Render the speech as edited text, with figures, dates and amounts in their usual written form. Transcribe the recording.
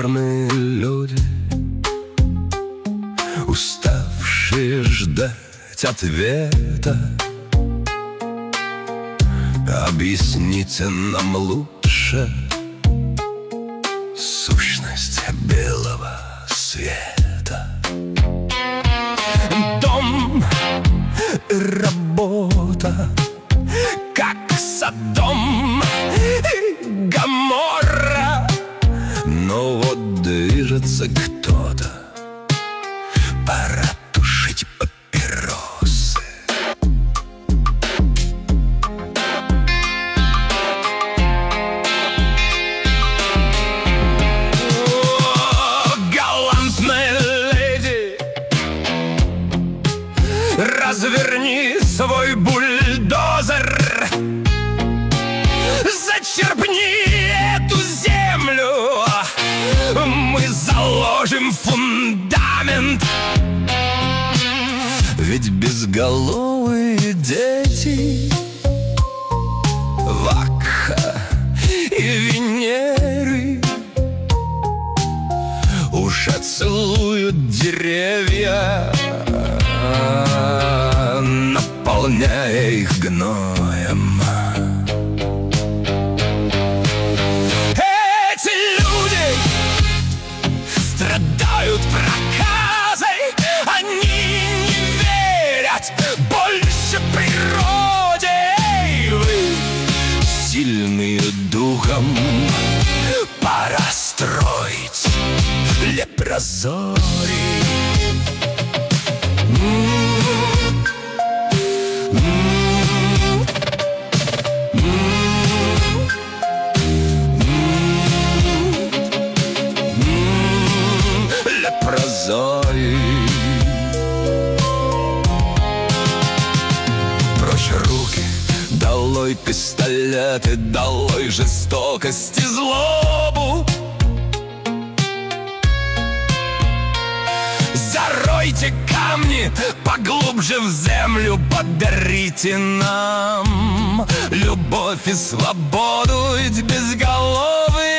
покорные люди, уставшие ждать ответа. Объясните нам лучше сущность белого света. Дом, работа, как Содом и Гоморра. Но вот движется кто-то, пора тушить папиросы. О, галантная леди, разверни свой бульдозер, зачерпни эту землю, мы заложим фундамент. Ведь безголовые дети Вакха и Венеры уже целуют деревья, наполняя их гноем. Страдают проказой, они не верят больше природе. Вы сильные духом, пора строить лепрозорий. Прочь руки, долой пистолеты, долой жестокость и злобу. Заройте камни поглубже в землю, подарите нам любовь и свободу, ведь безголовые